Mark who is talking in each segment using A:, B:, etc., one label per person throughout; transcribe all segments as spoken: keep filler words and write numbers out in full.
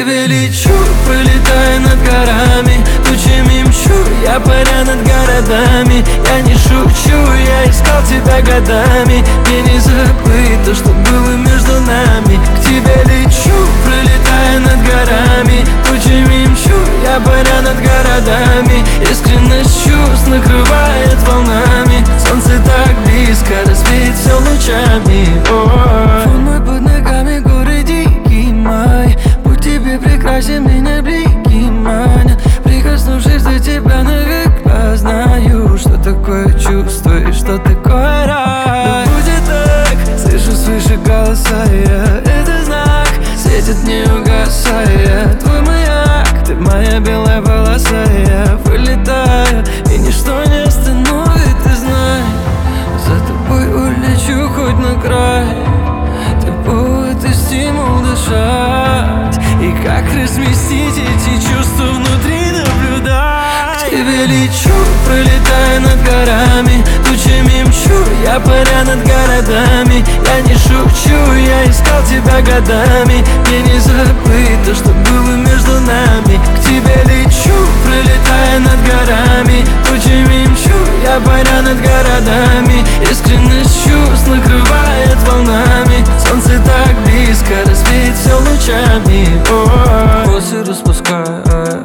A: тебе лечу, пролетая над горами, тучами мчу, я паря над городами. Я не шучу, я искал тебя годами. Мне не забыть то, что было между нами. К тебе лечу, пролетая над горами, тучами мчу, я паря над городами. Искренность чувств накрывает волнами. Солнце так близко, развеет все лучами. Фон мой под ногами, горы дикий май. Путь тебе прекрасен, меня блики манят. Прикоснувшись до тебя навек, познаю, что такое чувство и что такое рай. Да будет так, слышу свыше голоса я. Это знак, светит не угасая. Твой маяк, ты моя белая полоса. Я вылетаю, и ничто не остановит, ты знай. За тобой улечу хоть на край. Ты повод и стимул дышать. И как разместить эти чувства внутри, наблюдать. К тебе лечу, пролетая над горами, тучами мчу, я паря над городами. Я не шучу, я искал тебя годами. Мне не забыть то, что было между нами. К тебе лечу, пролетая над горами, тучами мчу, я паря над городами. Искренность чувств накрывает волнами. Солнце так близко, развеет все лучами. Волосы распускаю,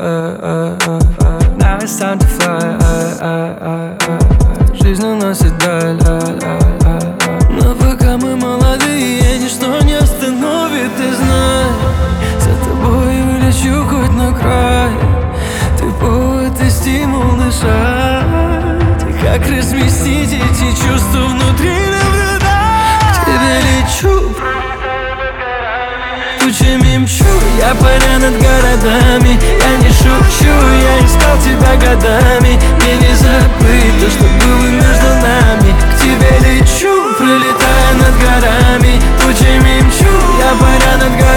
A: now it's time to fly. Жизнь уносит даль, но пока мы молодые, ничто не остановит, ты знай. За тобой улечу хоть на край. Ты повод и стимул дышать. И как разместить эти чувства внутри, наблюдать. К тебе лечу, тучами мчу, я паря над городами. Я не шучу, я искал тебя годами. Мне не забыть то, что было между нами. К тебе лечу, пролетая над горами, тучами мчу, я паря над городами.